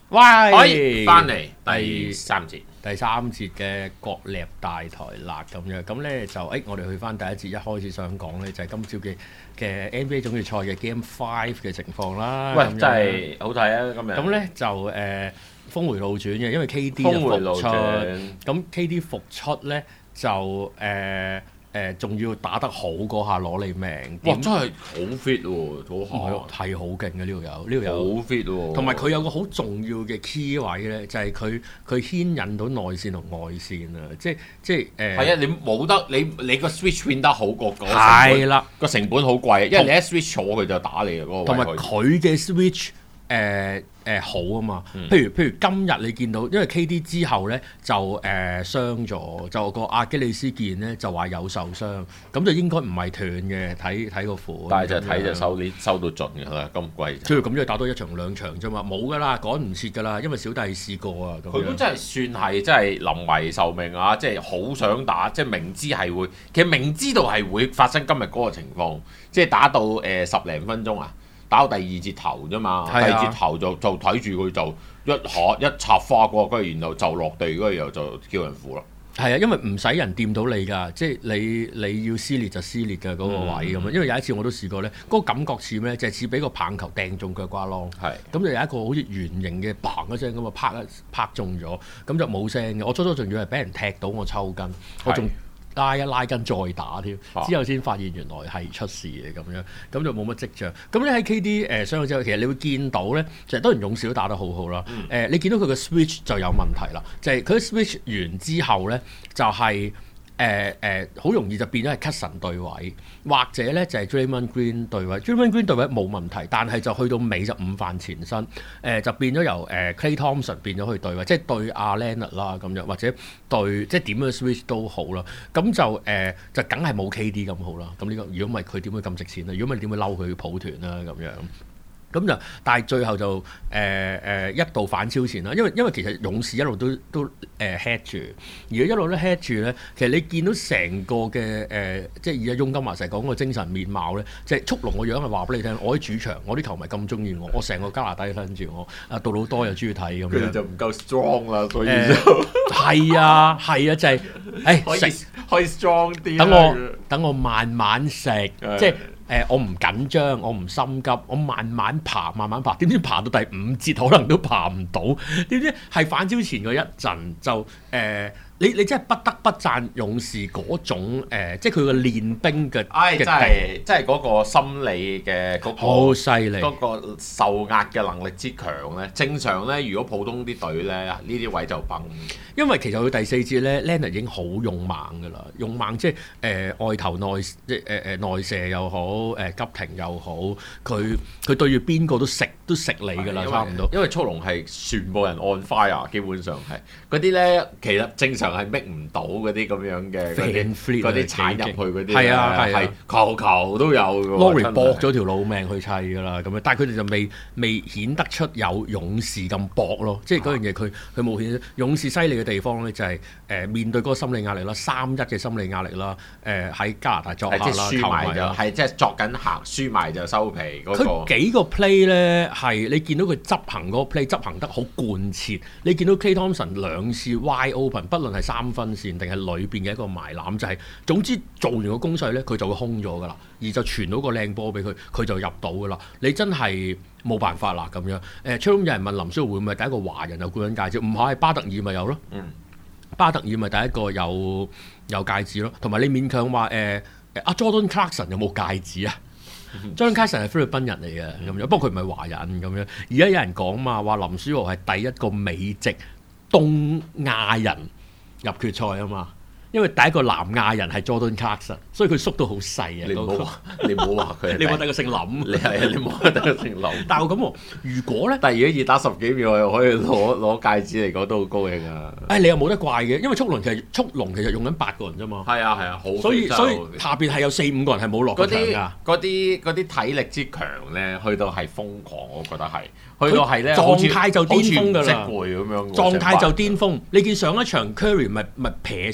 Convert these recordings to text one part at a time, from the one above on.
喂， 翻嚟第三節， 第三節嘅國立大台辣咁樣，咁咧就我哋去翻第一節，一開始想講咧就係今朝嘅 NBA 總決賽嘅 Game 5嘅情況啦。 喂，真係好睇啊！今日咁咧就峰回路轉嘅，因為 KD 就峰回路復出， 轉咁 KD 復出咧就仲要打得好嗰下攞你命。 哇，真係好 fit 喎， 係好勁嘅呢度有， 好 fit 喎。 同埋佢有個好重要嘅 key 位咧，就係佢牽引到內線同外線啊！即係係啊，你冇得你個 switch 變得好過嗰個係啦， 個成本好貴，因為你一 switch 錯佢就打你啊嗰個位。 同埋佢嘅 switch 好啊嘛，譬如今日你見到，因為 KD 之後咧就傷咗，就個阿基里斯腱咧就話有受傷，咁就應該唔係斷嘅，睇個款。 但係就睇就收到盡㗎啦，咁貴。 即係咁，就打多一場兩場啫嘛，冇㗎啦，趕唔切㗎啦，因為小弟試過啊。 佢都真係算係真係臨危受命啊！即係好想打，即係明知係會，其實明知道係會發生今日嗰個情況，即係打到10零分鐘啊！打到第二節頭啫嘛，第二節頭就睇住佢就一插花過，跟住然後就落地，跟住又就叫人扶啦。 係啊，因為唔使人掂到你㗎，即係你要撕裂就撕裂嘅嗰個位咁樣。因為有一次我都試過咧，嗰個感覺似咩？就係似俾個棒球掟中腳瓜窿，咁就有一個好似圓形嘅砰一聲咁啊，拍中咗，咁就冇聲嘅。我初仲以為俾人踢到我抽筋，我仲拉一拉筋再打添，之後先發現原來係出事嘅咁樣，咁就冇乜跡象。咁咧喺 KD 傷咗之後，其實你會見到咧，就當然勇士都打得好好啦。你見到佢個 switch 就有問題啦，就係佢 switch 完之後咧，就係好容易就變咗係 Cousins 對位，或者咧就係 Draymond Green 對位。Draymond Green 對位冇問題，但係就去到尾就五犯前身，就變咗由Klay Thompson 變咗去對位，即係對阿 Leonard 啦咁樣，或者對即係點樣 switch 都好啦。咁就梗係冇 KD 咁好啦。咁呢個如果唔係佢點會咁值錢咧？如果唔係點會嬲佢抱團啦咁樣？咁就，但係最後就一度反超前啦，因為其實勇士一路都head 住，而家一路都 head 住咧，其實你見到成個嘅即係而家翁金華成日講個精神面貌咧，即係速龍個樣係話俾你聽，我喺主場，我啲球迷咁中意我成個加拿大都跟住我，阿杜魯多又中意睇咁樣， 佢就唔夠 strong 啦，所以係啊，就係可以 strong 啲， 等我慢慢食，即係。我唔緊張，我唔心急，我慢慢爬，點知爬到第5節可能都爬唔到，點知係反超前嗰一陣就你真係不得不讚勇士嗰種即係佢個練兵嘅， 真係嗰個心理嘅嗰個好犀利， 嗰個受壓嘅能力之強咧。正常咧，如果普通啲隊咧，呢啲位就崩。 因為其實佢第4節咧 Leonard 已經好勇猛㗎啦，勇猛即係外投內即係內射又好，急停又好，佢對住邊個都食你㗎啦，差唔多。 因為速龍係全部人 on fire，基本上係嗰啲咧，其實正常係搣唔到嗰啲咁樣嘅嗰啲踩入去嗰啲，係球都有㗎。 Lowry 搏咗條老命去砌㗎啦，咁樣，但係佢哋就未顯得出有勇士咁搏咯，即係嗰樣嘢佢冇顯。勇士犀利嘅地方咧就係面對嗰個心理壓力啦，3-1嘅心理壓力啦，喺加拿大作客啦， 輸埋就係即係作緊行，輸埋就收皮嗰個。 佢幾個 play 咧係你見到佢執行嗰個 play 執行得好貫徹，你見到 Klay Thompson 2次 wide open， 不論係3分線定係裏邊嘅一個埋籃，就係總之做完個攻勢咧，佢就會空咗㗎啦，而就傳到個靚波俾佢，佢就入到㗎啦。你真係冇辦法啦咁樣。有人問林書豪會唔會第一個華人有冠軍戒指？唔係，巴特爾咪有咯。巴特爾咪第一個有戒指咯。同埋你勉強話阿 Jordan Clarkson 有冇戒指啊？Jordan Clarkson 係菲律賓人嚟嘅咁樣，不過佢唔係華人咁樣。而家有人講嘛，話林書豪係第一個美籍東亞人入決賽啊嘛。因為第一個南亞人係 Jordan Clarkson，所以佢縮到好細啊！ 你唔好話佢， 你冇得個姓林， 你冇得個姓林。 但係我咁，如果咧， 但係如果要打10幾秒，又可以攞戒指嚟講，都好高興啊！ 你又冇得怪嘅，因為速龍其實用緊8個人啫嘛。 係啊，好。 所以下邊係有4-5個人係冇落場㗎。 嗰啲體力之強咧，去到係瘋狂，我覺得係。去到係咧， 狀態就巔峰㗎啦， 咁樣。 狀態就巔峰。你見上一場 Curry 咪撇晒咯。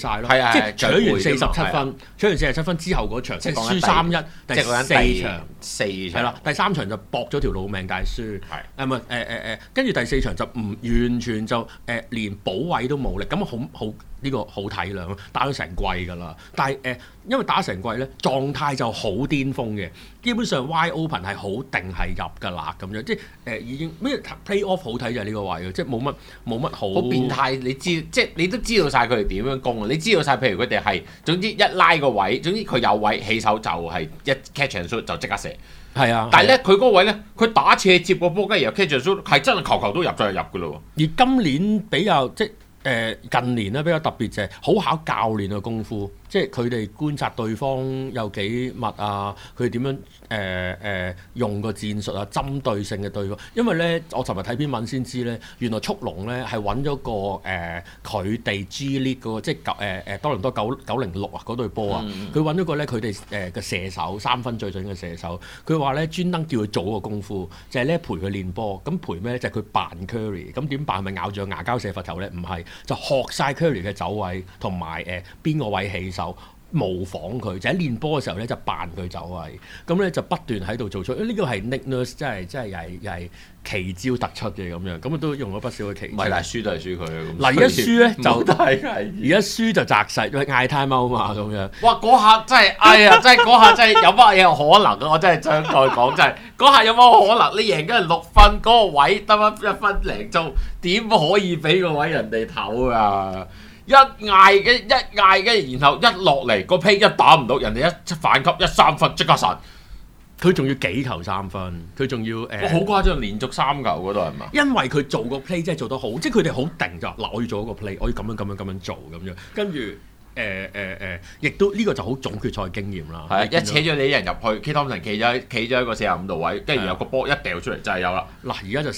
即係搶完47分之後嗰場，即係輸3-1，第4場係啦，第3場就搏咗條老命，但係輸係咪跟住第4場就唔完全就連補位都冇力，咁好呢個好體諒，打咗成季㗎啦。但係因為打成季咧，狀態就好巔峰嘅，基本上 wide open 係好定係入㗎啦咁樣，即係已經咩 play off 好睇就係呢個位嘅，即係冇乜好變態。你知即係你都知道晒佢哋點樣攻啊！你知道晒，譬如佢哋係總之一拉個位，總之佢有位起手就係一 catch and shoot 就即刻射。 係啊， 但係咧佢嗰個位咧，佢打斜接個波，跟住又 catch and shoot 係真係球都入咗入㗎咯喎。 而今年比較即係近年咧比較特別就係好考教練嘅功夫。即係佢哋觀察對方有幾密啊，佢哋點樣用個戰術啊，針對性嘅對方。因為咧，我尋日睇篇文先知咧，原來速龍咧係揾咗個佢哋 G League 嗰個，即係多倫多906啊嗰隊波啊，佢揾咗個咧佢哋嘅射手3分最準嘅射手。佢話咧專登叫佢做個功夫，就係咧陪佢練波。咁陪咩咧？就係佢扮 Curry。咁點扮？係咪咬住牙膠射罰球咧？唔係，就學晒 Curry 嘅走位同埋邊個位起手。模仿佢就喺練波嘅時候咧就扮佢走位，咁咧就不斷喺度做出，呢個係 Nick Nurse 真係又係奇招突出嘅咁樣，咁都用咗不少嘅奇招。唔係，但係輸都係輸佢啊！嗱，而家輸咧就而家輸就擲勢，因為嗌 time out 嘛咁樣。哇！嗰下真係，哎呀，真係嗰下真係有乜嘢可能啊！我真係想再講，真係嗰下有乜可能？你贏緊6分，嗰個位得翻1分零鐘，點可以俾個位人哋唞啊？一嗌嘅，然後一落嚟個 play 一打唔到，人哋一反擊一3分即刻神，佢仲要幾球3分，佢仲要好誇張，連續3球嗰度係嘛？因為佢做個 play 真係做得好，即係佢哋好定就嗱，我要做一個 play，我要咁樣做咁樣，跟住亦都呢個就好總決賽經驗啦。係一扯咗你啲人入去 ，K Thompson 企咗一個45度位，跟住有個波一掉出嚟就係有啦。嗱，而家就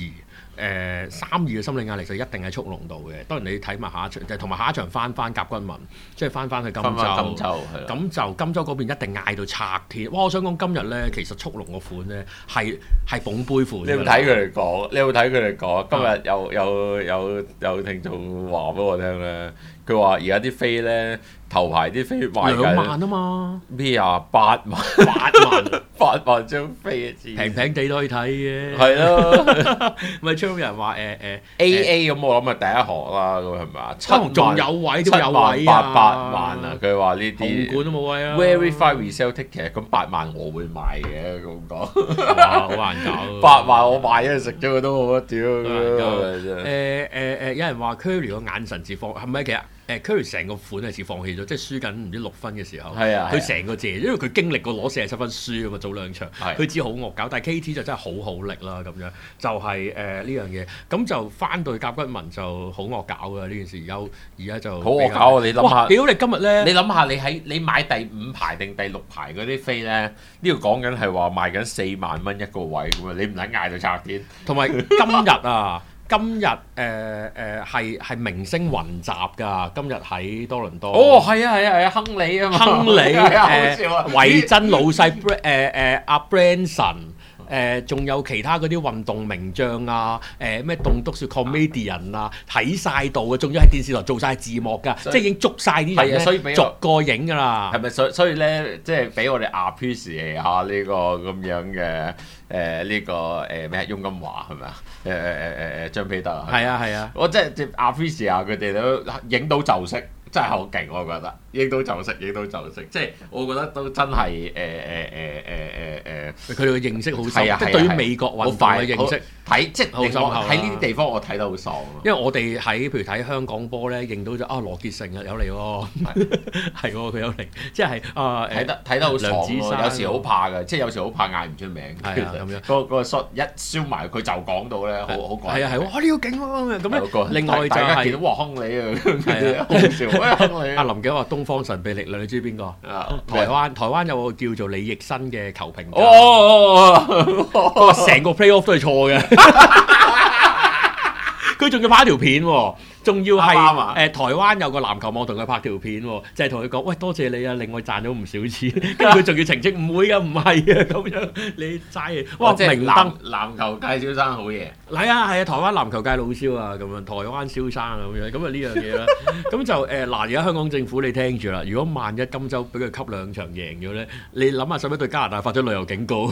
3-2。3-2嘅心理壓力就一定喺速龍度嘅，當然你睇埋下一場，就同埋下一場翻甲骨文，即係翻去金州，咁就金州嗰邊一定嗌到拆天。哇！我想講今日咧，其實速龍個款咧係捧杯款。你有冇睇佢哋講？今日有聽眾話俾我聽咧，佢話而家啲飛咧頭牌啲飛賣緊2萬啊嘛。咩啊？8萬張飛啊！平平地都可以睇嘅。係咯，咪有人話AA 咁，我諗係第一行啦，咁係咪7萬仲有位都有位啊！8萬啊！佢話呢啲紅館都冇位啊 ！Verify resale ticket 咁8萬我會買嘅咁講。哇！好難搞。8萬我買咗食咗佢都好啊！屌。有人話 Curry 個眼神似放係咪其實Curry 成個款係似放棄咗，即係輸緊唔知6分嘅時候。係啊。佢成個謝，因為佢經歷過攞47分輸啊嘛，早2場。佢知好惡搞，但係 KT 就真係好力啦咁樣，就係呢樣嘢。咁就翻到甲骨文就好惡搞㗎呢件事，而家就好惡搞啊！你諗下，屌你今日咧，你諗下你買第5排定第6排嗰啲飛咧，呢度講緊係話賣緊4萬蚊一個位咁啊！你唔使嗌到拆天。同埋今日啊，今日係明星雲集㗎，今日喺多倫多。哦，係啊，亨利啊嘛，亨利維珍老細阿 Branson。仲有其他嗰啲運動名將啊，咩棟篤笑 comedian 啊，睇晒到嘅，仲要喺電視台做晒字幕㗎，即係已經捉晒啲人咧，逐個影㗎啦。係咪所以咧，即係俾我哋 appreciate 下呢個咁樣嘅呢個咩翁金華係咪啊？張彼得啊，係啊，我即係 appreciate 下佢哋都影到就識。真係好勁，我覺得影到就識，即係我覺得都真係佢哋嘅認識好深，即係對於美國運動嘅認識睇，即係喺呢啲地方我睇得好爽。因為我哋譬如睇香港波咧，認到咗羅傑承有嚟喎，係喎佢有嚟，即係睇得好爽咯。有時好怕嘅，即係有時好怕嗌唔出名。係啊，咁樣個 shot 一燒埋佢就講到咧，好怪。係啊，哇！呢個勁喎，咁咧另外就係見到哇亨利啊，好笑。阿林嘅話東方神秘力量，你知邊個？台灣有個叫做李奕新嘅球評家。佢話成個 playoff 都係錯嘅。佢佢仲要拍條片喎，仲要係啱啊台灣有個籃球網同佢拍條片喎，就係同佢講，喂，多謝你啊，令我賺咗唔少錢，跟住佢仲要澄清唔會㗎，唔係啊咁樣，你齋哇即係明燈籃球界小生好嘢。 係啊，台灣籃球界老蕭啊咁樣，台灣蕭生啊咁樣，咁啊呢樣嘢啦，咁就嗱而家香港政府你聽住啦，如果萬一金州俾佢吸2場贏咗咧，你諗下使唔使對加拿大發咗旅遊警告？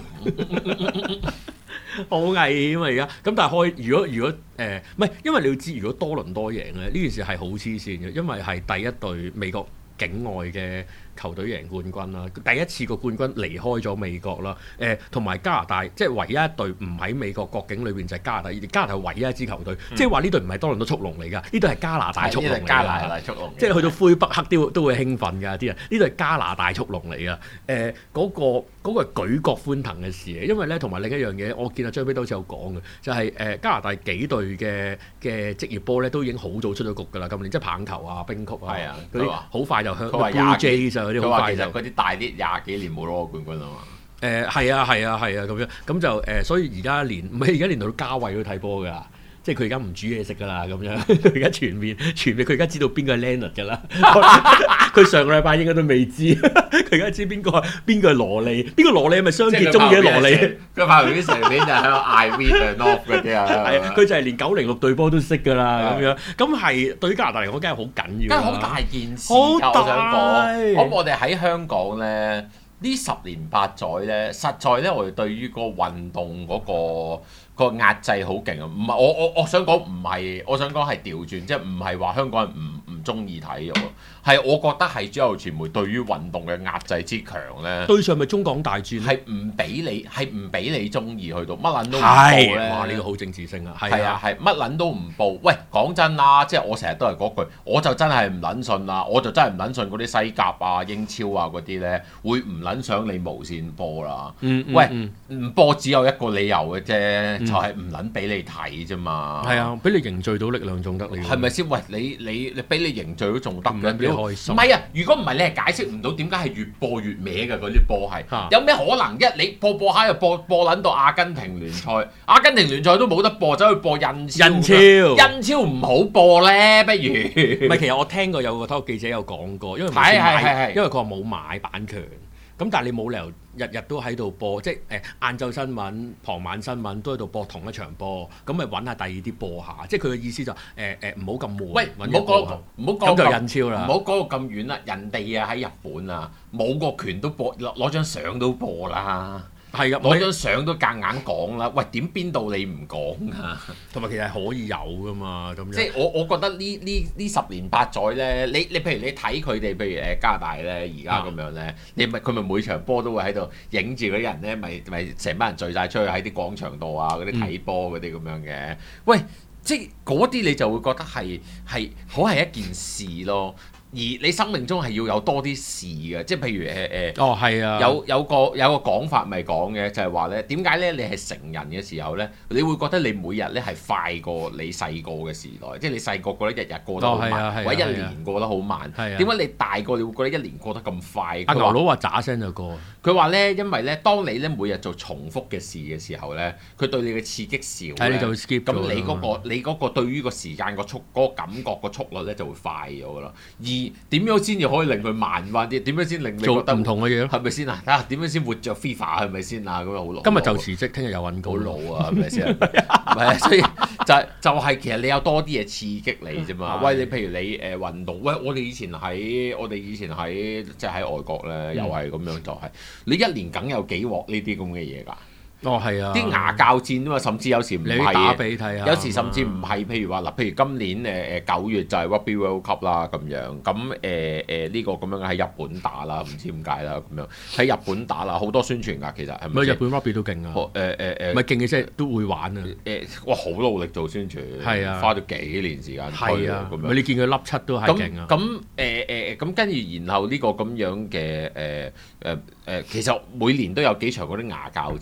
好危險啊！而家咁，但係如果唔係，因為你要知，如果多倫多贏咧，呢件事係好黐線嘅，因為係第一隊美國境外嘅球隊贏冠軍啦，第一次個冠軍離開咗美國啦，同埋加拿大即係唯一一隊唔喺美國國境裏邊就係加拿大，加拿大唯一一支球隊，即係話呢隊唔係多倫多速龍嚟㗎，呢隊係加拿大速龍嚟㗎， 加拿大速龍， 即係去到魁北克都會興奮㗎啲人，呢隊係加拿大速龍嚟㗎，嗰個係舉國歡騰嘅事，因為咧同埋另一樣嘢，我見阿張飛都好似有講嘅，就係加拿大幾隊嘅職業波咧都已經好早出咗局㗎啦，今年即係棒球啊、冰曲啊嗰啲好快就向 Blue Jays 啊嗰啲好快就。 嗰啲大啲廿幾年冇攞過冠軍啊嘛。 係啊咁樣，咁就所以而家連到加惠都睇波㗎。即係佢而家唔煮嘢食㗎啦，咁樣佢而家全面，佢而家知道邊個係 Leonard 㗎啦。佢上個禮拜應該都未知，佢而家知邊個係羅莉，邊個羅莉係咪雙傑中嘅羅莉？ 佢拍完啲成片就喺度嗌 We and Off 嗰啲啊。 係啊，佢就係連906隊波都識㗎啦，咁樣。咁係對於加拿大嚟講，梗係好緊要。 梗係好大件事好㗎，我想講。 大。 我哋喺香港咧，呢10年8載咧，實在咧，我哋對於個運動嗰個壓制好勁啊！唔係我想講唔係，我想講係調轉，即係唔係話香港人唔中意睇喎，係我覺得係主流傳媒對於運動嘅壓制之強咧。對上咪中港大戰係唔俾你中意去到乜撚都唔報咧。 哇！呢個好政治性啊。 係啊，乜撚都唔報。喂，講真啦，即係我成日都係嗰句，我就真係唔撚信啦，我就真係唔撚信嗰啲西甲啊、英超啊嗰啲咧，會唔撚想你無線播啦。喂，唔播只有一個理由嘅啫。就係唔撚俾你睇啫嘛， 係啊，俾你凝聚到力量仲得你， 係咪先？喂，你俾你凝聚到仲得嘅， 幾開心。 唔係啊，如果唔係你係解釋唔到點解係越播越歪嘅嗰啲波係，有咩可能？你播下又播撚到阿根廷聯賽，阿根廷聯賽都冇得播，走去播印超唔好播咧，不如。 唔係，其實我聽過有個體育記者有講過，因為因為佢話冇買版權。咁但係你冇理由日日都喺度播，即係晏晝新聞、傍晚新聞都喺度播同一場波，咁咪揾下第二啲播下。即係佢嘅意思就唔好咁悶。 喂，唔好講就印超啦， 唔好講到咁遠啦。人哋啊喺日本啊冇個權都播，攞張相都播啦。係啊，攞張相都夾硬講啦。喂，點邊度你唔講啊？ 同埋其實係可以有噶嘛，咁樣。 即係我覺得呢10年8載咧，你譬如你睇佢哋，譬如加拿大咧，而家咁樣咧，佢咪每場波都會喺度影住嗰啲人咧，咪成班人聚晒出去喺啲廣場度啊，嗰啲睇波嗰啲咁樣嘅。喂，即係嗰啲你就會覺得係好係一件事咯。而你生命中係要有多啲事嘅，即係譬如係啊， 有個講法咪講嘅，就係話咧，點解咧你係成人嘅時候咧，你會覺得你每日咧係快過你細個嘅時代，即係你細個覺得日日過得好慢，或者一年過得好慢。點解你大個你會覺得一年過得咁快？ 阿牛佬話喳聲就過。 佢話咧，因為咧，當你咧每日做重複嘅事嘅時候咧，佢對你嘅刺激少咧， 你就會 skip 咗。 咁你嗰個對於個時間嗰個感覺個速率咧就會快咗噶啦。點樣先至可以令佢慢翻啲？點樣先令你覺得唔同嘅嘢咯？ 係咪先啊？睇下點樣先活著 FIFA 係咪先啊？咁樣好老。 今日就辭職，聽日又揾工。 好老啊，係咪先？唔係啊，所以就係其實你有多啲嘢刺激你啫嘛。喂，你譬如你運動，喂，我哋以前喺即係喺外國咧，又係咁樣就係你一年梗有幾鑊呢啲咁嘅嘢㗎。 係啊！ 啲牙教戰啊嘛，甚至有時唔係打俾睇下， 有時甚至唔係，譬如話嗱，譬如今年9月就係 Rugby World Cup 啦咁樣，咁呢個咁樣喺日本打啦，唔知點解啦咁樣喺日本打啦，好多宣傳㗎，其實係咪？ 日本 Rugby 都勁啊！唔係勁嘅，即係都會玩啊！ 哇，好努力做宣傳，係啊，花咗幾年時間推啊咁樣。 你見佢粒七都係勁啊！ 咁跟住然後呢個咁樣嘅其實每年都有幾場嗰啲牙教戰嘅。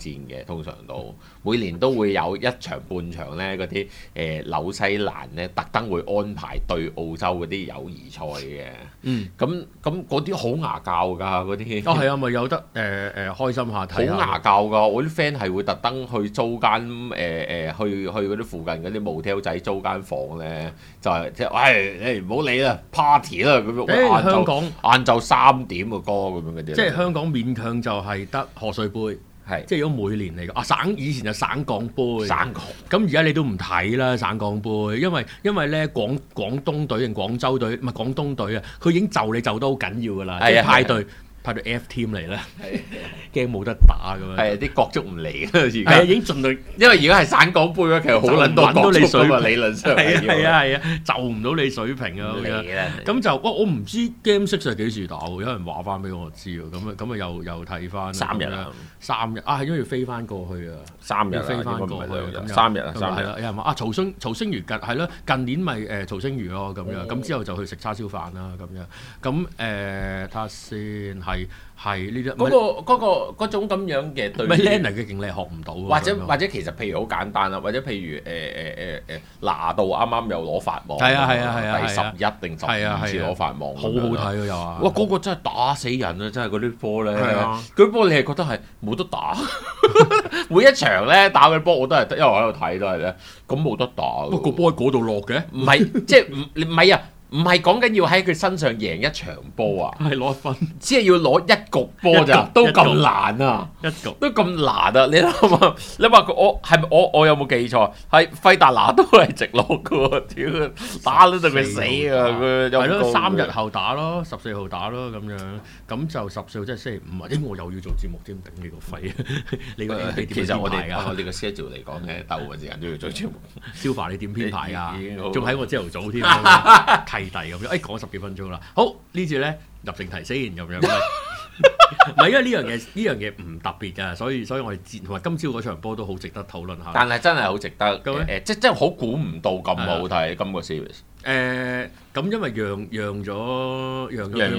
通常都每年都會有一場半場咧，嗰啲紐西蘭咧特登會安排對澳洲嗰啲友誼賽嘅。咁嗰啲好牙教㗎嗰啲。 係啊，咪有得開心下睇。 好牙教㗎，我啲 friend 係會特登去租間去嗰啲附近嗰啲 motel 仔租間房咧，就係即係你唔好理啦 ，party 啦咁樣。 香港晏晝3點嘅歌咁樣嗰啲。 即係香港勉強就係得賀歲杯。係，即係如果每年嚟講，以前就省港杯，省港。咁而家你都唔睇啦，省港杯，因為咧廣東隊定廣州隊，唔係廣東隊啊，佢已經就你就得好緊要㗎啦，即係派隊 F team 嚟啦，驚冇得打咁樣。係啲國足唔嚟啦，而家。係啊，已經盡量，因為而家係省港杯咧，其實好撚多國足㗎嘛，理論上。係啊，就唔到你水平啊咁樣。咁就我唔知 Game 6係幾時打喎？有人話翻俾我知喎。咁啊又睇翻。3日啊，係因為要飛翻過去啊。3日飛翻過去咁。3日啊，係啦。有人話曹星如係咯，近年咪曹星如咯咁樣。咁之後就去食叉燒飯啦咁樣。咁睇下先係呢啲嗰種咁樣嘅對。咪 Lena 嘅勁你學唔到。或者其實譬如好簡單啦，或者譬如拿度啱啱又攞法網。係啊，第11定12次攞法網。好好睇啊又啊！哇，嗰個真係打死人啊！真係嗰啲波咧，嗰啲波你係覺得係冇得打。每一場咧打嘅波我都係得，因為我喺度睇都係咧，咁冇得打。個波喺嗰度落嘅？唔係，即係唔係啊！唔係講緊要喺佢身上贏一場波啊，係攞分，只係要攞一局波咋，都咁難啊！一局都咁難啊！你諗下，你話我有冇記錯？係費達拿都係直落嘅喎，屌打到佢死啊！佢係咯，3日後打咯，14號打咯咁樣，咁就14號即係星期5啊！我又要做節目添，頂你個肺啊！你個其實我哋個 schedule 嚟講咧，大部分時間都要做節目。消化你點編排啊？仲喺我朝頭早添。契弟咁樣，講10幾分鐘啦。好，呢次咧入正題先咁樣。唔係因為呢樣嘢唔特別㗎，所以我哋同埋今朝嗰場波都好值得討論下。但係真係好值得即係真係好估唔到咁好睇今個 series。咁因為讓咗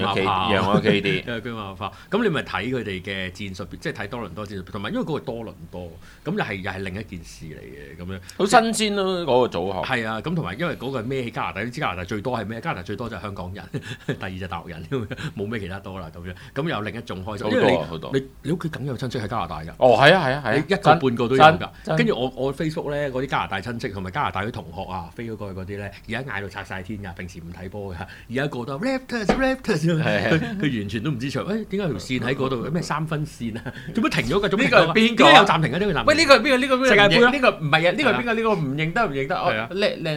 KD，讓佢馬化。咁你咪睇佢哋嘅戰術，即係睇多倫多戰術，同埋因為嗰個多倫多，咁又係另一件事嚟嘅咁樣。好新鮮咯，嗰個組合。係啊，咁同埋因為嗰個係孭起加拿大，你知加拿大最多係咩？加拿大最多就係香港人，第二就大陸人，冇咩其他多啦咁樣。咁有另一種開心，因為你屋企梗有親戚喺加拿大㗎。哦，係啊，你一個半個都有㗎。跟住我 Facebook 咧嗰啲加拿大親戚同埋加拿大啲同學啊，飛咗過去嗰啲咧，而家嗌到拆晒天㗎，平時唔睇波㗎，而家個都 Raptors，佢完全都唔知場，點解條線喺嗰度？咩3分線啊？做乜停咗㗎？呢個係邊個？點解有暫停嘅呢個暫停？喂，呢個係邊個？呢個世界盃呢個唔係啊？呢個係邊個？呢個唔認得唔認得？係啊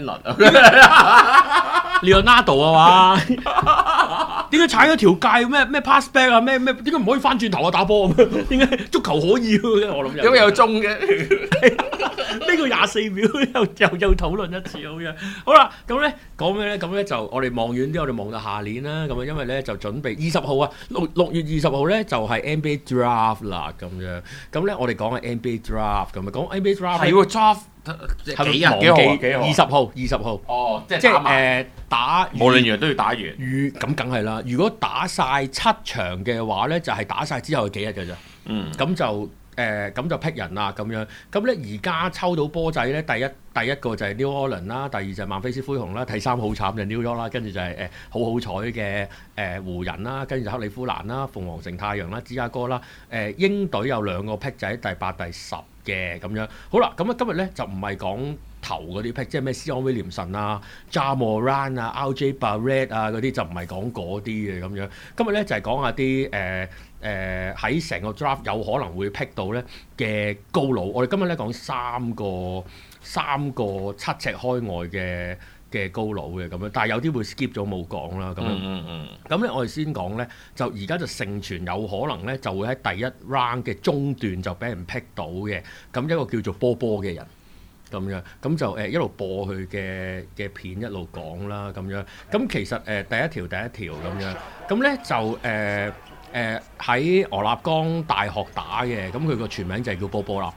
，Leonardo 啊嘛？點解踩咗條界咩 pass back 啊？咩點解唔可以翻轉頭啊？打波咁？點解足球可以喎？我諗因為有中嘅。呢個24秒又討論一次好樣。好啦，咁咧講咩咧？咁咧就我哋望遠啲，我哋望到下年啦。咁啊，因為咧就準備20號啊，6月20號咧就係 NBA draft 啦。咁樣咁咧，我哋講係 NBA draft 咁啊，講 NBA draft 係喎 draft 幾號？20號。哦，即係打無論如何都要打完。咁梗係啦。如果打晒7場嘅話咧，就係打晒之後幾日㗎咋？咁就。咁就闢人啦咁樣，咁咧而家抽到波仔咧，第一個就係 New Orleans 啦，第二就係曼菲斯灰熊啦，第三好慘就 New York 啦，跟住就係好彩嘅湖人啦，跟住就克里夫蘭啦、鳳凰城太陽啦、芝加哥啦，鷹隊有2個 pick 仔，第8、第10嘅咁樣。好啦，咁啊今日咧就唔係講頭嗰啲 pick，即係咩Zion Williamson啊、Ja Morant啊、RJ Barrett 啊嗰啲就唔係講嗰啲嘅咁樣。今日咧就係講下啲喺成個 draft 有可能會 pick 到咧嘅高佬。我哋今日咧講3個7尺開外嘅高佬嘅咁樣，但係有啲會 skip 咗冇講啦咁樣。咁咧我哋先講咧，就而家就盛傳有可能咧就會喺第1 round 嘅中段就俾人 pick 到嘅。咁一個叫做波波嘅人咁樣，咁就一路播佢嘅片一路講啦咁樣。咁其實第一條咁樣，咁咧就喺俄勒岡大學打嘅，咁佢個全名就係叫波波啦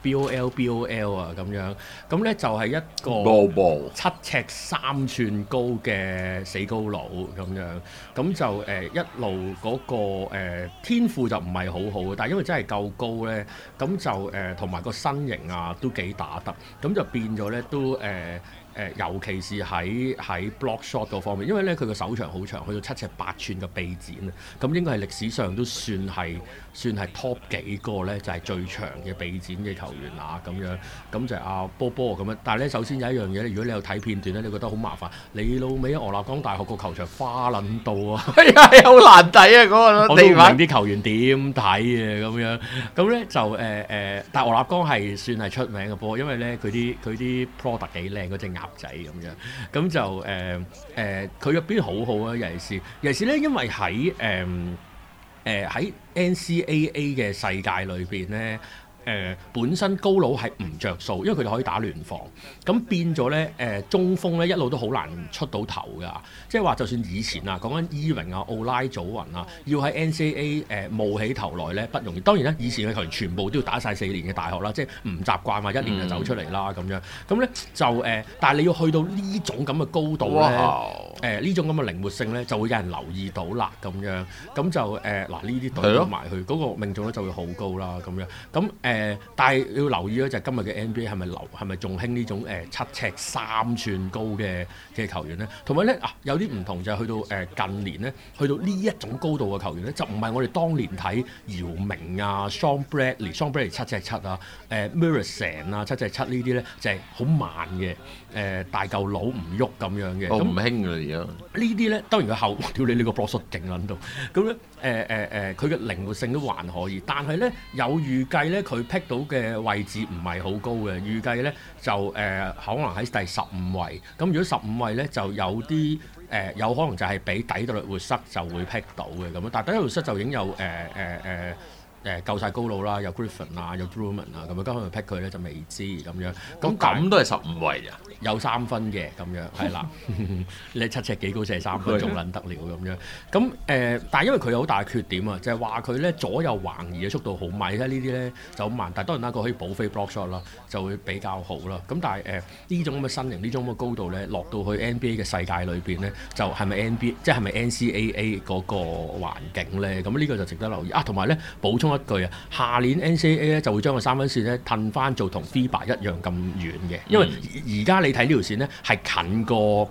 ，BOL 啊咁樣，咁咧就係一個7尺3寸高嘅死高佬咁樣，咁就一路嗰個天賦就唔係好好嘅，但係因為真係夠高咧，咁就同埋個身形啊都幾打得，咁就變咗咧都尤其是喺 block shot 嗰方面，因為咧佢個手長好長，去到7尺8寸嘅臂展啊，咁應該係歷史上都算係 top 幾個咧，就係最長嘅臂展嘅球員啊咁樣，咁就係阿波波咁樣。但係咧，首先有一樣嘢咧，如果你有睇片段咧，你覺得好麻煩，你老味俄勒岡大學個球場花撚到啊， 係啊，好難睇啊嗰個我都唔明啲球員點睇啊咁樣，咁咧就但係俄勒岡係算係出名嘅波，因為咧佢啲 product 幾靚嗰隻鴨仔咁樣，咁就佢入邊好好啊，尤其是咧，因為喺喺 NCAA 嘅世界裏邊咧。本身高佬係唔着數，因為佢哋可以打聯防，咁變咗咧中鋒咧一路都好難出到頭㗎，即係話就算以前啊講緊伊榮啊、奧拉祖雲啊，要喺 NCAA 冒起頭來咧不容易。當然啦，以前嘅球員全部都要打晒4年嘅大學啦，即係唔習慣嘛，一年就走出嚟啦咁樣。咁咧就但係你要去到呢種咁嘅高度咧，呢種咁嘅靈活性咧，就會有人留意到啦咁樣。咁就嗱呢啲隊埋去，嗰個命中率就會好高啦咁樣。咁但係要留意咧，就係今日嘅 NBA 係咪仲興呢種7尺3寸高嘅球員咧？同埋咧有啲唔同就係去到近年咧，去到呢一種高度嘅球員咧，就唔係我哋當年睇姚明啊、Sean Bradley 7尺7啊、Murison 啊7尺7呢啲咧，就係好慢嘅大嚿佬唔喐咁樣嘅。 咁唔興㗎而家。 呢啲咧當然佢後屌你呢個 block shot 勁撚到，咁咧佢嘅靈活性都還可以，但係咧有預計咧佢pick到嘅位置唔係好高嘅，預計咧就可能喺第15位。咁如果15位咧就有啲有可能就係俾底特律活塞就會pick到嘅咁樣，但係底特律活塞就已經有夠晒高佬啦，有 Griffin 啊，有 Drummond 啊，咁樣可能 pick 佢咧就未知咁樣。 咁都係15位咋？ 有3分嘅咁樣，係啦，你7尺幾高射3分仲撚得了咁樣。咁但係因為佢有好大嘅缺點啊，就係話佢咧左右橫移嘅速度好慢，而家呢啲咧就好慢。但係當然啦，佢可以補飛 block shot 啦，就會比較好啦。咁但係呢種咁嘅身形，呢種咁嘅高度咧，落到去 NBA 嘅世界裏邊咧，就係咪 NBA 即係咪 NCAA 嗰個環境咧？咁呢個就值得留意啊。同埋咧補充一句啊，下年 NCAA 咧就會將個3分線咧褪翻做同 FIBA 一樣咁遠嘅，因為而家你睇呢條線咧係近過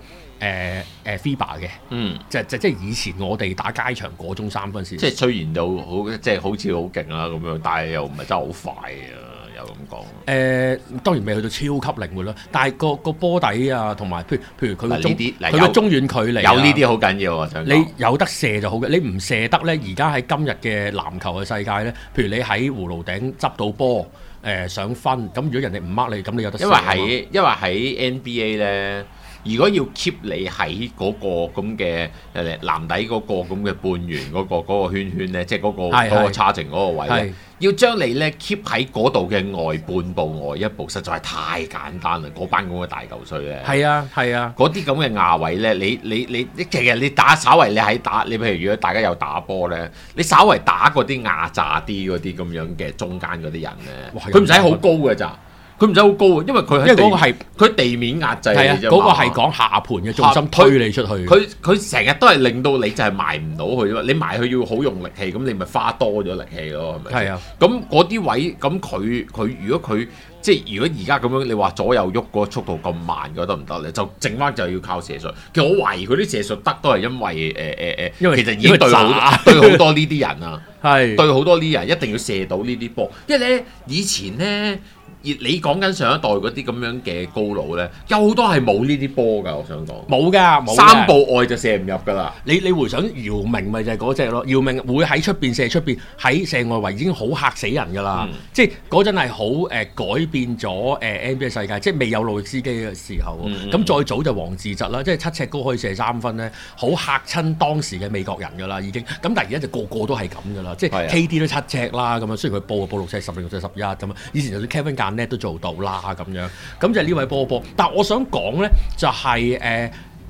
FIBA 嘅，即係以前我哋打街場嗰種3分線。 即係雖然就好，即係好似好勁啦咁樣，但係又唔係真係好快啊，又咁講。 當然未去到超級靈活啦，但係個波底啊，同埋譬如佢個中遠距離有呢啲好緊要啊！想你有得射就好嘅，你唔射得咧，而家喺今日嘅籃球嘅世界咧，譬如你喺葫蘆頂執到波想分，咁如果人哋唔 mark你，咁你有得射。 因為喺 NBA 咧。如果要 keep 你喺嗰個咁嘅籃底嗰個咁嘅半圓嗰個圈圈咧，即係嗰個叉程嗰個位咧，要將你咧 keep 喺嗰度嘅外半步外一步，實在係太簡單啦！嗰班咁嘅大嚿衰咧，係啊，嗰啲咁嘅亞位咧，你其實你打稍為你喺打，你譬如如果大家有打波咧，你稍為打嗰啲亞炸啲嗰啲咁樣嘅中間嗰啲人咧，佢唔使好高嘅咋。佢唔使好高啊，因為佢喺佢地面壓制嘅啫嘛。 嗰個係講下盤嘅重心推你出去。 佢成日都係令到你就係埋唔到佢，你埋佢要好用力氣，咁你咪花多咗力氣咯，係咪？係啊。咁嗰啲位，咁佢如果佢即係如果而家咁樣，你話左右喐嗰個速度咁慢嘅得唔得咧？就剩翻就要靠射術。其實我懷疑佢啲射術得都係因為因為其實已經對好多呢啲人啊，係對好多呢啲人一定要射到呢啲波，因為咧以前咧。你講緊上一代嗰啲咁樣嘅高佬咧，有好多係冇呢啲波㗎，我想講。冇㗎，3步外就射唔入㗎啦。你回想姚明咪就係嗰隻咯，姚明會喺出邊射出邊，喺射外圍已經好嚇死人㗎啦。即係嗰陣係好改變咗NBA 世界，即係未有路易斯基嘅時候。咁再早就王治郅啦，即係7尺高可以射3分咧，好嚇親當時嘅美國人㗎啦已經。咁但係而家就個個都係咁㗎啦，即係 KD 都7尺啦咁樣，雖然佢報6尺10、6尺11咁啊，以前就算 Kevin Garnett都做到啦咁樣，咁就係呢位波波。但係我想講咧，就係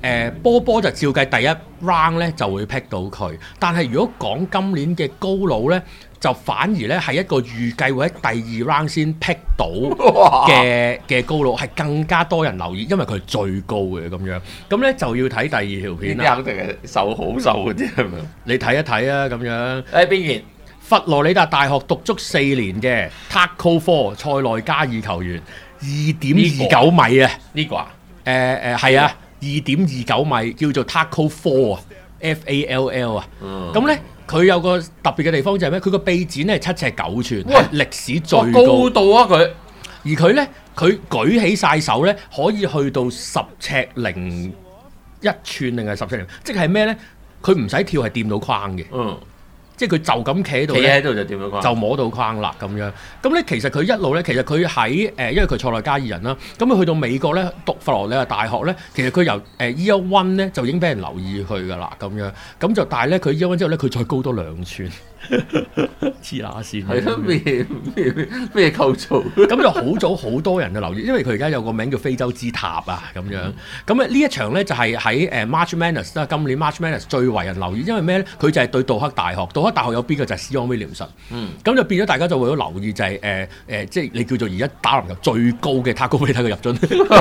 波就照計第一 round 咧就會 pick 到佢，但係如果講今年嘅高佬咧，就反而咧係一個預計會喺第二 round 先 pick 到嘅高佬，係更加多人留意，因為佢係最高嘅咁樣。咁咧就要睇第二條片啦。 肯定係瘦好瘦嗰啲係咪？ 你睇一睇啊，咁樣。 邊件？ 佛羅里達大學讀足4年嘅 Taco Fall 塞內加爾球員，2.29米啊！ 呢個啊？ 係啊，2.29米叫做 Taco Fall 啊 ，FALL 啊。咁咧佢有個特別嘅地方就係咩？佢個臂展係7尺9寸，係歷史最高度啊佢。 而佢咧，佢舉起晒手咧，可以去到10尺01寸定係10尺0，即係咩咧？佢唔使跳係掂到框嘅。即係佢就咁企喺度咧， 企喺度就掂到框， 就摸到框啦咁樣。咁咧其實佢一路咧，其實佢喺因為佢塞內加爾人啦，咁佢去到美國咧讀佛羅里達大學咧，其實佢由Year One 咧就已經俾人留意佢噶啦咁樣。咁就但係咧佢 Year One之後咧，佢再高多2寸，黐乸線。 係咯，咩構造？ 咁就好早好多人就留意，因為佢而家有個名叫非洲之塔啊咁樣。咁呢一場咧就係喺March Madness 啦，今年 March Madness 最為人留意，因為咩咧？佢就係對杜克大學。杜克大學有邊個就係Zion Williamson，咁就變咗大家就會留意就係即係你叫做而家打籃球最高嘅Taco Fall，你睇佢入樽，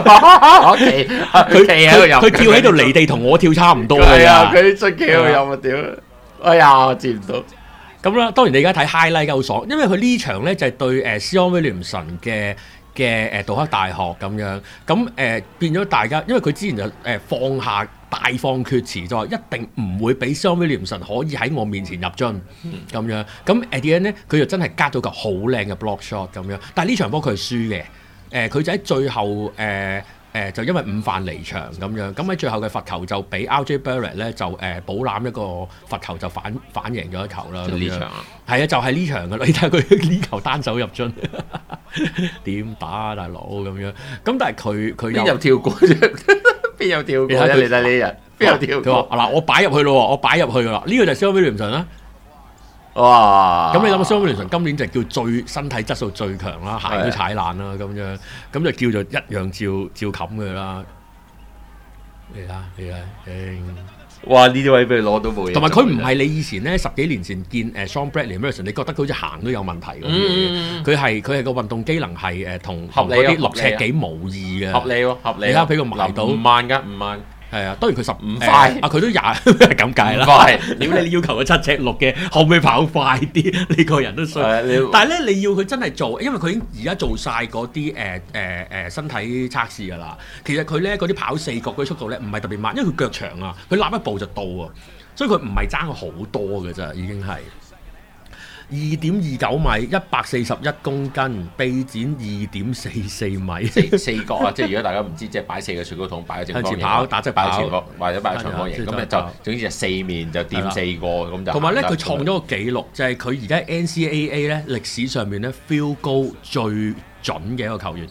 佢跳喺度離地同我跳差唔多㗎， 佢出企喺度入啊屌！哎呀，我接唔到。 咁啦，當然你而家睇 highlight 好爽，因為佢呢場咧就係對Zion Williamson嘅杜克大學咁樣，咁變咗大家，因為佢之前就放下大放厥詞，就話一定唔會俾Zion Williamson可以喺我面前入樽咁樣。咁at the end咧，佢就真係加到個好靚嘅 block shot 咁樣。但係呢場波佢係輸嘅，佢就喺最後就因為午飯離場咁樣，咁喺最後嘅罰球就俾 RJ Barrett 咧就補攬一個罰球就反贏咗一球啦。 呢場啊， 係啊，就係呢場噶啦。你睇佢呢球單手入樽，點打啊大佬咁樣？咁但係佢邊有跳過啫？邊有跳過啫？你睇呢人邊有跳過？ 佢話嗱，我擺入去咯，我擺入去噶啦。呢個就係Zion Williamson啦。 哇！ 咁你諗下，Zion Williamson今年就叫最身體質素最強啦，鞋都踩爛啦，咁樣咁就叫做一樣照冚佢啦。你睇， 哇！呢啲位俾佢攞到冇嘢。 同埋佢唔係你以前咧10幾年前見Sean Bradley、Emerson， 你覺得佢好似行都有問題咁嘅。佢係個運動機能係同嗰啲6尺幾無異嘅。 合理喎，合理。 你睇下俾佢埋到 5萬㗎，5萬。 係啊，當然佢15 快， 啊佢都20咁計啦。 快， 屌你要求佢7尺6嘅，可唔可以跑快啲？你個人都衰。但係咧，你要佢真係做，因為佢已經而家做晒嗰啲身體測試㗎啦。其實佢咧嗰啲跑4角嗰啲速度咧唔係特別慢，因為佢腳長啊，佢立一步就到啊，所以佢唔係爭好多㗎咋，已經係。2.29米，141公斤，臂展2.44米， 四角啊！即係如果大家唔知，即係擺4個雪糕筒，擺喺正方形， 跑打即係擺喺前方，或者擺喺長方形，咁就總之係4面就掂4個咁就。 同埋咧，佢創咗個紀錄，就係佢而家 NCAA 咧歷史上面咧 field goal 最準嘅一個球員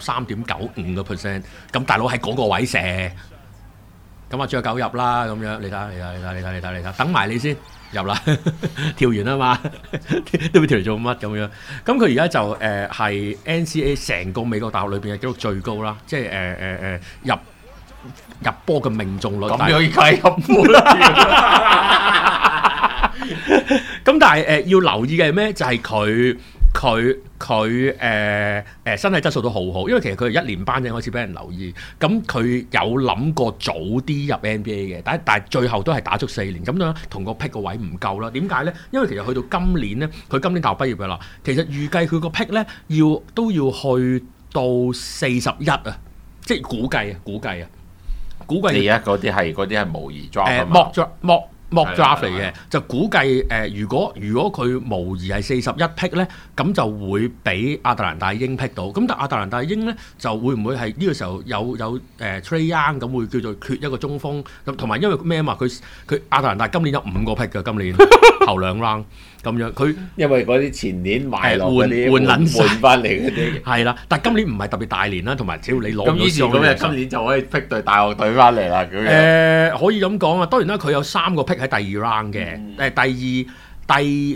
，73.95%。咁大佬喺嗰個位射，咁啊最後9入啦，咁樣你睇，等埋你先。入啦，跳完啊嘛，都會跳嚟做乜咁樣？咁佢而家就係NCAA 成個美國大學裏邊嘅紀錄最高啦，即係入波嘅命中率。 咁樣計入波啦！ 咁但係要留意嘅係咩？就係佢身體質素都好好，因為其實佢係1年班就開始俾人留意，咁佢有諗過早啲入 NBA 嘅，但係最後都係打足4年，咁樣同個 pick 個位唔夠啦。點解咧？因為其實去到今年咧，佢今年大學畢業㗎啦，其實預計佢個 pick 咧都要去到41啊，即係估計啊。 你而家嗰啲係模擬裝啊嘛。 mock draft 嚟嘅，就估計如果佢模擬係41 pick 咧，咁就會俾亞特蘭大鷹 pick 到。咁但亞特蘭大鷹咧就會唔會係呢個時候有Trae Young 咁會叫做缺一個中鋒咁，同埋因為咩啊嘛？佢亞特蘭大今年有5個 pick 嘅，今年頭2 round 咁樣。佢因為嗰啲前年買落嗰啲換翻嚟嗰啲係啦，但今年唔係特別大年啦，同埋只要你攞咁於是咁今年就可以 pick 隊大學隊翻嚟啦。 可以咁講啊，當然啦，佢有3個 pick。喺第2 round 嘅，第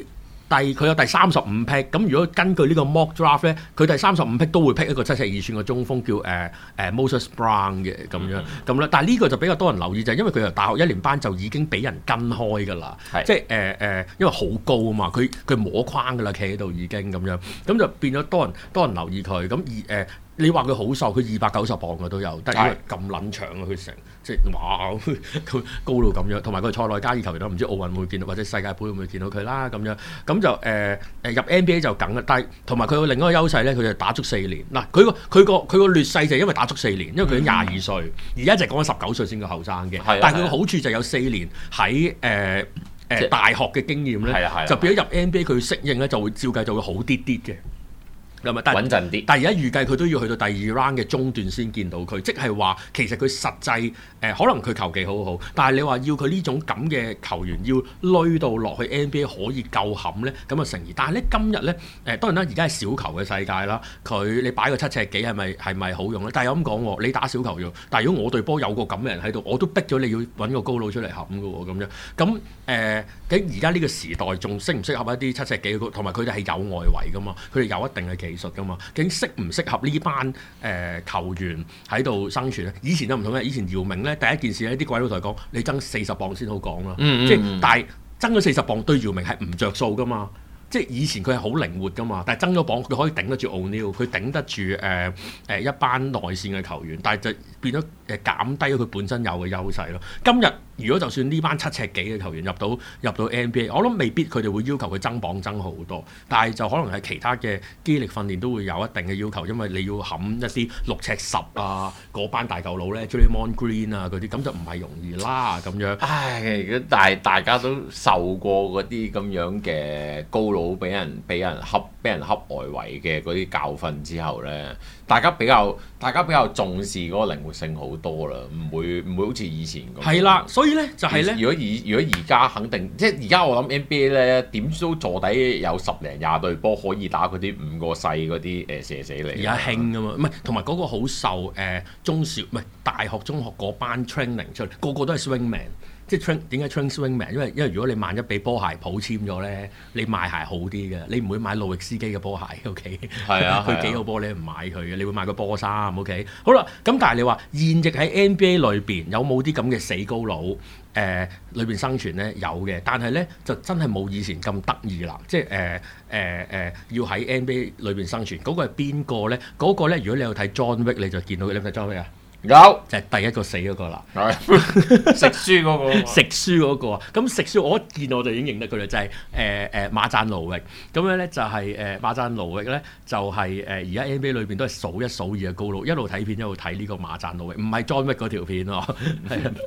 佢有第35 pick，咁如果根據呢個 mock draft 咧，佢第35 pick 都會 pick 一個7尺2寸嘅中鋒叫Moses Brown 嘅咁樣咁啦。但係呢個就比較多人留意就係因為佢由大學1年班就已經俾人跟開㗎啦，即係因為好高啊嘛，佢摸框㗎啦，企喺度已經咁樣，咁就變咗多人留意佢咁你話佢好瘦，佢290磅嘅都有，但係因為咁撚長啊，佢成即係哇，佢高到咁樣，同埋佢賽內加爾球員啦，唔知奧運會見到或者世界盃會唔會見到佢啦咁樣，咁就入 NBA 就梗啦，但係同埋佢有另一個優勢咧，佢就打足4年嗱，佢個劣勢就係因為打足4年，因為佢已經22歲，而家就講緊19歲先個後生嘅，但係佢個好處就有4年喺大學嘅經驗咧，就變咗入 NBA 佢適應咧就會照計就會好啲啲嘅。 穩陣啲， 但係而家預計佢都要去到第2 round 嘅中段先見到佢，即係話其實佢實際可能佢球技好好，但係你話要佢呢種咁嘅球員要攏到落去 NBA 可以夠冚咧，咁啊成疑。但係咧今日咧當然啦，而家係小球嘅世界啦，你擺個7尺幾係咪好用咧？但係有咁講喎，你打小球用，但係如果我隊波有個咁嘅人喺度，我都逼咗你要揾個高佬出嚟冚㗎喎，咁樣咁而家呢個時代仲適唔適合一啲7尺幾同埋佢哋係有外圍㗎嘛，佢哋有一定嘅技術㗎嘛，究竟適唔適合呢班球員喺度生存咧？以前就唔同嘅，以前姚明咧第一件事咧，啲鬼佬同佢講，你爭40磅先好講啦，即係但係爭咗40磅對姚明係唔着數㗎嘛。即係以前佢係好靈活㗎嘛，但係增咗磅佢可以頂得住 O'Neal， 佢頂得住一班內線嘅球員，但係就變咗減低咗佢本身有嘅優勢咯。今日如果就算呢班7尺幾嘅球員入到 NBA， 我諗未必佢哋會要求佢增磅增好多，但係就可能係其他嘅肌力訓練都會有一定嘅要求，因為你要冚一啲6尺10啊嗰班大舊佬咧 Draymond Green 啊嗰啲，咁就唔係容易啦咁樣。 唉，但係大家都受過嗰啲咁樣嘅高佬俾人恰外圍嘅嗰啲教訓之後咧，大家比較重視嗰個靈活性好多啦，唔會好似以前咁。係啦，所以咧就係咧， 如果而家肯定，即係而家我諗 NBA 咧點都坐底有10零20隊波可以打嗰啲5個細嗰啲射死你。 而家興㗎嘛，唔係同埋嗰個好受中小唔係大學中學嗰班 training 出嚟，個個都係 swingman。即係點解 train swingman？因為如果你萬一俾波鞋鋪簽咗咧，你賣鞋好啲嘅，你唔會買路易斯基嘅波鞋 ，OK？ 係啊， 佢幾個波你唔買佢嘅，你會買個波衫 ，OK？好啦，咁但係你話現役喺 NBA 裏邊有冇啲咁嘅死高佬裏邊生存咧？有嘅，但係咧就真係冇以前咁得意啦。即係要喺 NBA 裏邊生存，嗰個係邊個咧？嗰個咧，如果你有睇 John Wick，你就見到佢。你有冇睇 John Wick 啊？ 有就係第一個死嗰個啦， 食書嗰個， 食書嗰個啊！咁食書我一見我就已經認得佢啦，就係馬贊奴域咁樣咧，就係馬贊奴域咧，就係而家 NBA 裏邊都係數1數2嘅高佬，一路睇片一路睇呢個馬贊奴域，唔係 John Wick 嗰條片喎，係啊。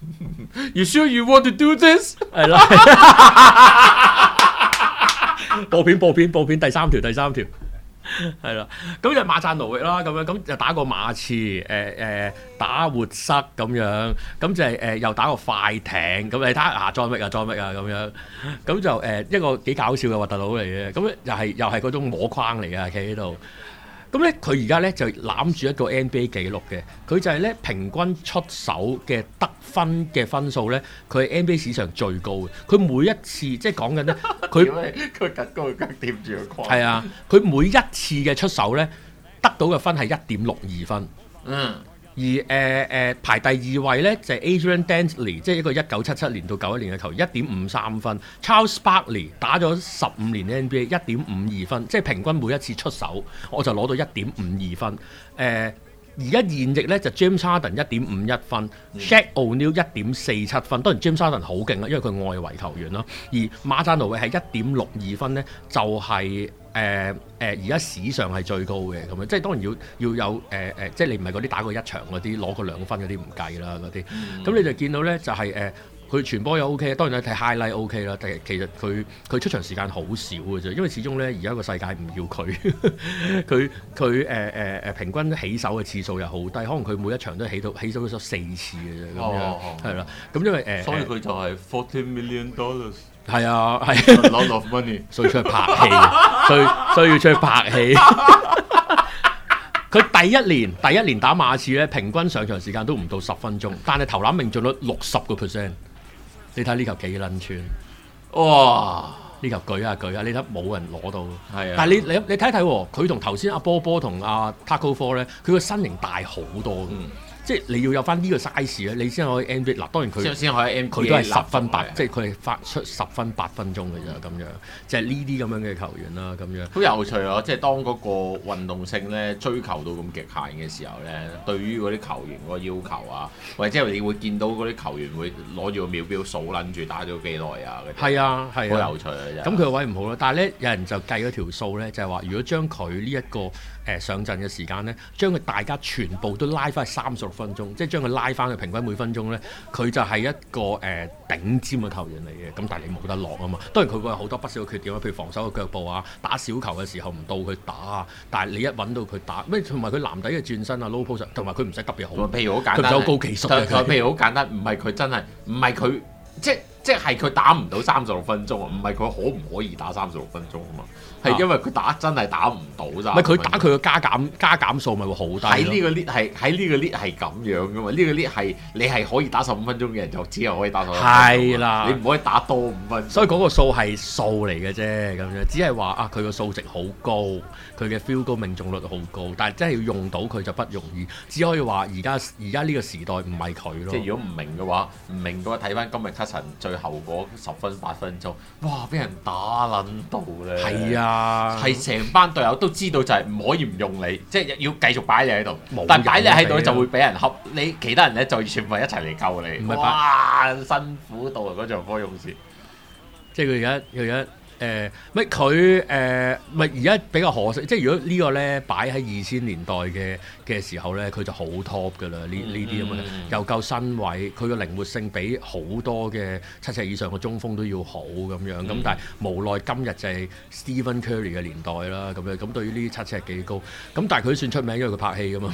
You sure you want to do this？ 係啦，播片第3條。係啦，咁就馬贊奴域啦，咁樣咁就打個馬刺，打活塞咁樣，咁就係又打個快艇，咁你睇下John Wick啊咁樣，咁就一個幾搞笑嘅核突佬嚟嘅，咁又係嗰種摸框嚟嘅，企喺度。咁咧，佢而家咧就攬住一個 NBA 紀錄嘅，佢就係咧平均出手嘅得分嘅分數咧，佢係 NBA 史上最高嘅。佢每一次即係講緊咧，佢趌高腳貼住個框。 係啊，佢每一次嘅出手咧，得到嘅分係1.62分。而排第2位咧就係 Adrian Dantley， 即係一個1977年到91年嘅球員，1.53分。Charles Barkley 打咗15年 NBA， 1.52分，即係平均每一次出手我就攞到1.52分。而家現役咧就 James Harden 1.51分，Shaq O'Neal 1.47分。當然 James Harden 好勁啦，因為佢外圍球員啦。而馬贊奴域係1.62分咧，就係而家史上係最高嘅咁樣。即係當然要有即係你唔係嗰啲打過一場嗰啲攞過2分嗰啲唔計啦嗰啲。咁你就見到咧就係佢傳波又 OK，當然你睇 highlight OK 啦。但係其實佢出場時間好少嘅啫，因為始終咧而家個世界唔要佢，佢平均起手嘅次數又好低，可能佢每一場都起手咗4次嘅啫咁樣，係啦。咁因為所以佢就係$40 million。 係啊，係。 A lot of money， 所以出去拍戲，所以要出去拍戲。佢第一年打馬刺咧，平均上場時間都唔到10分鐘，但係投籃命中率60%。你睇呢球幾撚串？ 哇！ 呢球舉下舉下，你睇冇人攞到。 係啊。 但係你睇睇喎，佢同頭先阿波波同阿 Taco Fall 咧，佢個身形大好多。即係你要有翻呢個 size 咧，你先可以 NBA。嗱，當然佢先可以 NBA， 佢都係10分8，即係佢係發出10分8分鐘嘅咋咁樣。即係呢啲咁樣嘅球員啦，咁樣。 好有趣啊！即係當嗰個運動性咧追求到咁極限嘅時候咧，對於嗰啲球員嗰個要求啊，或者你會見到嗰啲球員會攞住個秒錶數撚住打咗幾耐啊嗰啲。 係啊，係啊。 好有趣啊！ 咁佢個位唔好啦，但係咧有人就計咗條數咧，就係話如果將佢呢一個上陣嘅時間咧，將佢大家全部都拉翻去36分鐘，即係將佢拉翻去平均每分鐘咧，佢就係一個頂尖嘅球員嚟嘅。咁但係你冇得落啊嘛。當然佢個有好多不少嘅缺點啊，譬如防守嘅腳步啊，打小球嘅時候唔到佢打啊。但係你一揾到佢打，咩同埋佢籃底嘅轉身啊 low post， 同埋佢唔使特別好。 譬如好簡單， 佢有高技術嘅。 譬如好簡單，唔係佢真係，唔係佢即係佢打唔到36分鐘啊，唔係佢可唔可以打36分鐘啊嘛。係因為佢真係打唔到咋。唔係佢打佢個加減數咪會好低。 喺呢個 league 係咁樣噶嘛？呢個 league 係你係可以打15分鐘嘅人就只係可以打15分鐘。 係啦， 你唔可以打多5分鐘。 所以嗰個數係數嚟嘅啫，咁樣只係話啊，佢個數值好高，佢嘅 field goal 命中率好高，但係真係要用到佢就不容易。只可以話而家呢個時代唔係佢咯。 即係如果唔明嘅話，睇翻今日 Cutson 最後嗰10分8分鐘，哇！俾人打撚到咧。係啊。係成班隊友都知道就係唔可以唔用你，即係要繼續擺你喺度。但係擺你喺度就會俾人恰，你其他人咧就全部一齊嚟救你。哇！辛苦到啊嗰場波勇士。 即係佢而家咪而家比較可惜，即係如果呢個咧擺喺2000年代嘅時候咧，佢就好 top 㗎啦。呢啲咁嘅又夠身位，佢嘅靈活性比好多嘅7尺以上嘅中鋒都要好咁樣。咁但係無奈今日就係 Stephen Curry 嘅年代啦。咁樣咁對於呢啲7尺幾高，咁但係佢都算出名，因為佢拍戲㗎嘛。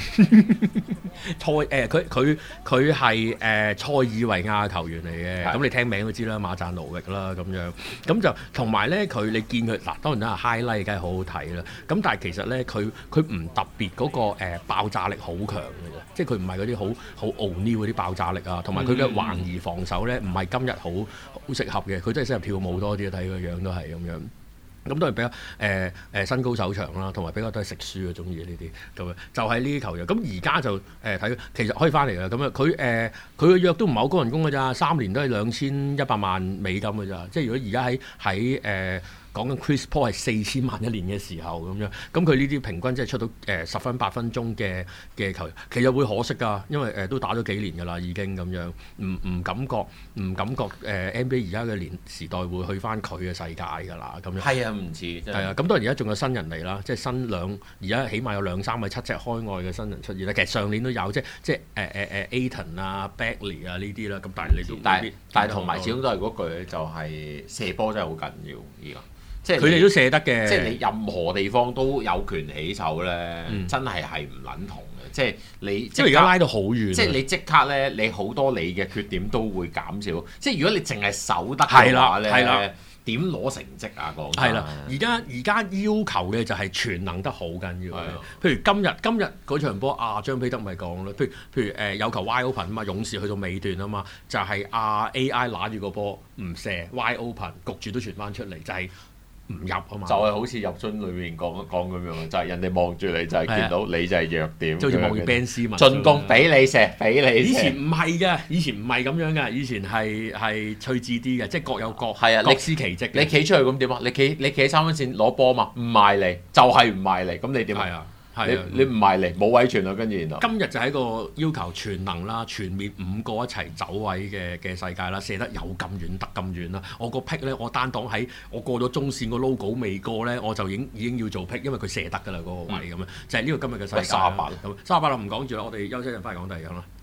佢係塞爾維亞球員嚟嘅。咁你聽名都知啦，馬贊奴域啦咁樣。咁就同埋咧，你見佢嗱，當然啦 highlight 梗係好好睇啦。咁但係其實咧，佢唔特別嗰個爆炸力好強嘅啫，即係佢唔係嗰啲好 O'Neal 嗰啲爆炸力啊。同埋佢嘅橫移防守咧，唔係今日好適合嘅。佢真係適合跳舞多啲，睇佢樣都係咁樣。咁都係比較身高手長啦，同埋比較都係食書嘅，中意呢啲咁樣，就係呢啲球員。咁而家就睇，其實可以翻嚟嘅。咁樣佢嘅約都唔係好高人工㗎咋，3年都係2100萬美金㗎咋。即係如果而家喺講緊 Chris Paul 係4000萬一年嘅時候咁樣，咁佢呢啲平均即係出到10分8分鐘嘅球員，其實會可惜㗎，因為都打咗幾年㗎啦，已經咁樣，唔感覺NBA 而家嘅時代會去翻佢嘅世界㗎啦，咁樣。係啊，唔似真係。係啊，咁當然而家仲有新人嚟啦，即係而家起碼有2-3位7尺開外嘅新人出現啦。其實上年都有，即係Ayton 啊、Bagley 啊呢啲啦。咁但係你都但係同埋始終都係嗰句，就係射波真係好緊要而家。即係佢哋都射得嘅， 即係你任何地方都有權起手咧，真係唔撚同嘅。即係你即係而家拉到好遠， 即係你即刻咧，你好多你嘅缺點都會減少。即係如果你淨係守得嘅話咧，點攞成績啊？講係啦，而家要求嘅就係全能得好緊要。譬如今日嗰場波，張彼得咪講啦。譬如有球 wide open 啊嘛，勇士去到尾段啊嘛，就係AI 拿住個波唔射 wide open，焗住都傳翻出嚟，就係唔入啊嘛， 就係好似入樽裏面講咁樣，就係人哋望住你，就係見到你就係弱點， 就好似望住 Ben Simmons， 進攻俾你射，俾你射。 以前唔係嘅，以前唔係咁樣嘅，以前係趣致啲嘅，即係各有各，各司其職。 你企出去咁點啊？你企喺3分線攞波嘛，唔賣嚟就係唔賣嚟，咁你點啊？你唔賣嚟冇位傳啦，跟住然後今日就係一個要求全能啦，全面5個一齊走位嘅世界啦，射得有咁遠得咁遠啦。我個 pick 咧，我單擋喺我過咗中線個 logo 未過咧，我就已經要做 pick，因為佢射得㗎啦嗰個位咁樣，就係呢個今日嘅世界。38啦，唔講住啦，我哋休息陣翻嚟講第二樣啦。